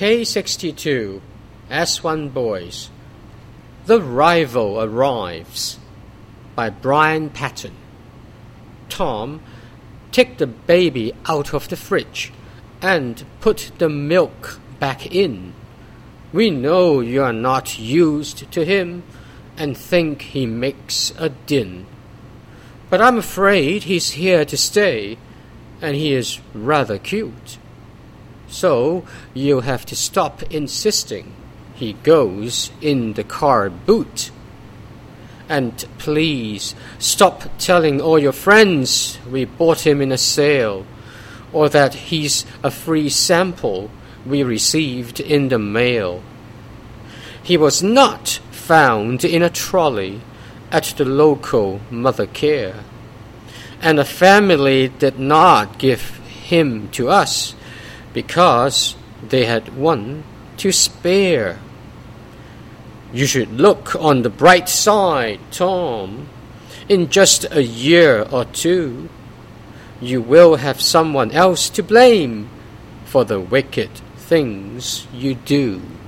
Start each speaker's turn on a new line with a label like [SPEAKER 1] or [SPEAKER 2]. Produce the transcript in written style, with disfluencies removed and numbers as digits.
[SPEAKER 1] K62 S1 Boys. The Rival Arrives by Brian Patton. Tom, take the baby out of the fridge and put the milk back in. We know you are not used to him and think he makes a din. But I'm afraid he's here to stay, and he is rather cute. So you'll have to stop insisting he goes in the car boot. And please stop telling all your friends we bought him in a sale, or that he's a free sample we received in the mail. He was not found in a trolley at the local Mother Care, and the family did not give him to us because they had one to spare. You should look on the bright side, Tom. In just a year or two, you will have someone else to blame for the wicked things you do.